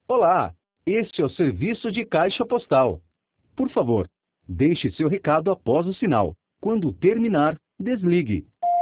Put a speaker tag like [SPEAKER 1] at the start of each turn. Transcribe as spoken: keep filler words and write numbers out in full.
[SPEAKER 1] Olá, este é o serviço de caixa postal. Por favor, deixe seu recado após o sinal. Quando terminar, desligue.